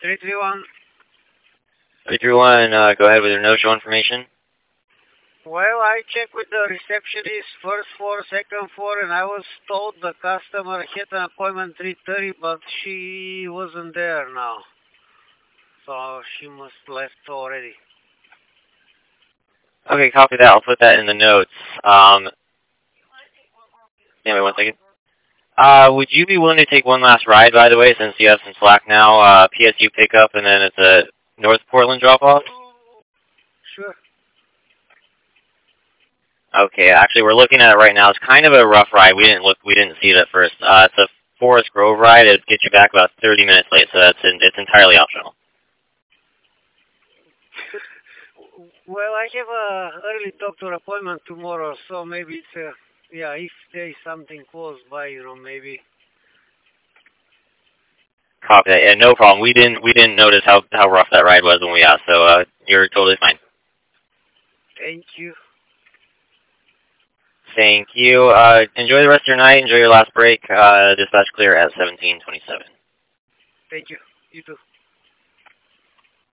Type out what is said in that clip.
331. 331, go ahead with your no-show information. Well, I checked with the receptionist, first floor, second floor, and I was told the customer had an appointment 3:30, but she wasn't there now. So she must left already. Okay, copy that. I'll put that in the notes. Wait 1 second. Would you be willing to take one last ride, by the way, since you have some slack now? PSU pickup, and then it's a North Portland drop-off? Sure. Okay, actually, we're looking at it right now. It's kind of a rough ride. We didn't see it at first. It's a Forest Grove ride. It'll get you back about 30 minutes late, so it's entirely optional. Well, I have a early doctor appointment tomorrow, so maybe it's if there is something close by, maybe. Copy that. Yeah, no problem. We didn't notice how rough that ride was when we asked, so you're totally fine. Thank you. Thank you. Enjoy the rest of your night. Enjoy your last break. Dispatch clear at 17:27. Thank you. You too.